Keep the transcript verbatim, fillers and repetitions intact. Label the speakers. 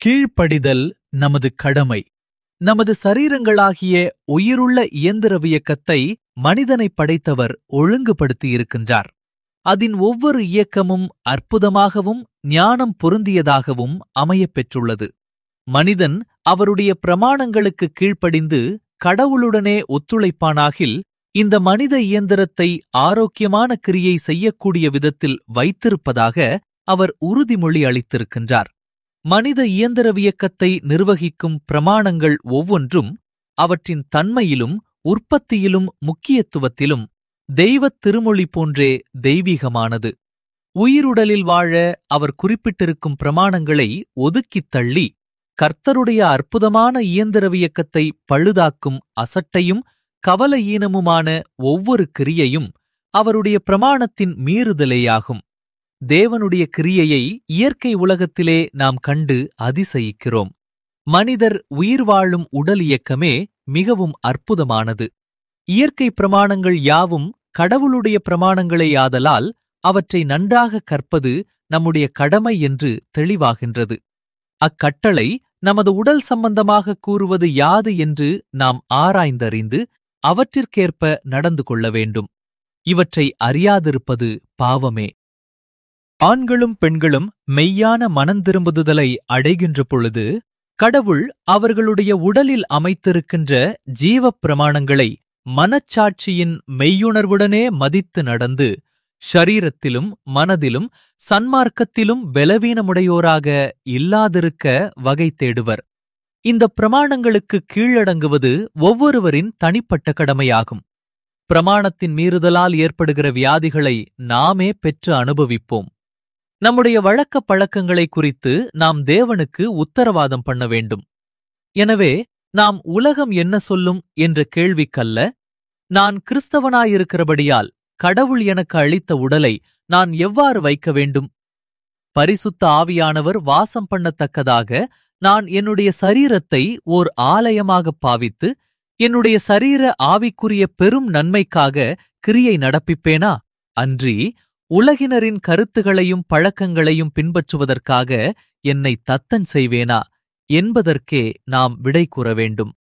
Speaker 1: கீழ்ப்படிதல் நமது கடமை. நமது சரீரங்களாகிய உயிருள்ள இயந்திரவியக்கத்தை மனிதனை படைத்தவர் ஒழுங்குபடுத்தியிருக்கின்றார். அதன் ஒவ்வொரு இயக்கமும் அற்புதமாகவும் ஞானம் பொருந்தியதாகவும் அமையப் பெற்றுள்ளது. மனிதன் அவருடைய பிரமாணங்களுக்கு கீழ்ப்படிந்து கடவுளுடனே ஒத்துழைப்பானாகில் இந்த மனித இயந்திரத்தை ஆரோக்கியமான கிரியை செய்யக்கூடிய விதத்தில் வைத்திருப்பதாக அவர் உறுதிமொழி அளித்திருக்கின்றார். மனித இயந்திரவியக்கத்தை நிர்வகிக்கும் பிரமாணங்கள் ஒவ்வொன்றும் அவற்றின் தன்மையிலும் உற்பத்தியிலும் முக்கியத்துவத்திலும் தெய்வத் திருமொழி போன்றே தெய்வீகமானது. உயிருடலில் வாழ அவர் குறிப்பிட்டிருக்கும் பிரமாணங்களை ஒதுக்கித் தள்ளி கர்த்தருடைய அற்புதமான இயந்திரவியக்கத்தை பழுதாக்கும் அசட்டையும் கவலையீனமுமான ஒவ்வொரு கிரியையும் அவருடைய பிரமாணத்தின் மீறுதலேயாகும். தேவனுடைய கிரியையை இயற்கை உலகத்திலே நாம் கண்டு அதிசயிக்கிறோம். மனிதர் உயிர் வாழும் உடல் இயக்கமே மிகவும் அற்புதமானது. இயற்கை பிரமாணங்கள் யாவும் கடவுளுடைய பிரமாணங்களேயாதலால் அவற்றை நன்றாக கற்பது நம்முடைய கடமை என்று தெளிவாகின்றது. அக்கட்டளை நமது உடல் சம்பந்தமாக கூறுவது யாது என்று நாம் ஆராய்ந்தறிந்து அவற்றிற்கேற்ப நடந்து கொள்ள வேண்டும். இவற்றை அறியாதிருப்பது பாவமே. ஆண்களும் பெண்களும் மெய்யான மனந்திரும்புதலை அடைகின்ற பொழுது கடவுள் அவர்களுடைய உடலில் அமைத்திருக்கின்ற ஜீவப் பிரமாணங்களை மனச்சாட்சியின் மெய்யுணர்வுடனே மதித்து நடந்து ஷரீரத்திலும் மனதிலும் சன்மார்க்கத்திலும் பலவீனமுடையோராக இல்லாதிருக்க வகை தேடுவர். இந்த பிரமாணங்களுக்கு கீழடங்குவது ஒவ்வொருவரின் தனிப்பட்ட கடமையாகும். பிரமாணத்தின் மீறுதலால் ஏற்படுகிற வியாதிகளை நாமே பெற்று அனுபவிப்போம். நம்முடைய வழக்க பழக்கங்களை குறித்து நாம் தேவனுக்கு உத்தரவாதம் பண்ண வேண்டும். எனவே நாம் உலகம் என்ன சொல்லும் என்ற கேள்விக்கல்ல, நான் கிறிஸ்தவனாயிருக்கிறபடியால் கடவுள் எனக்கு அளித்த உடலை நான் எவ்வாறு வைக்க வேண்டும்? பரிசுத்த ஆவியானவர் வாசம் பண்ணத்தக்கதாக நான் என்னுடைய சரீரத்தை ஓர் ஆலயமாகப் பாவித்து என்னுடைய சரீர ஆவிக்குரிய பெரும் நன்மைக்காக கிரியை நடப்பிப்பேனா? அன்றி உலகினரின் கருத்துகளையும் பழக்கங்களையும் பின்பற்றுவதற்காக என்னை தத்தன் செய்வேனா என்பதற்கே நாம் விடை கூற வேண்டும்.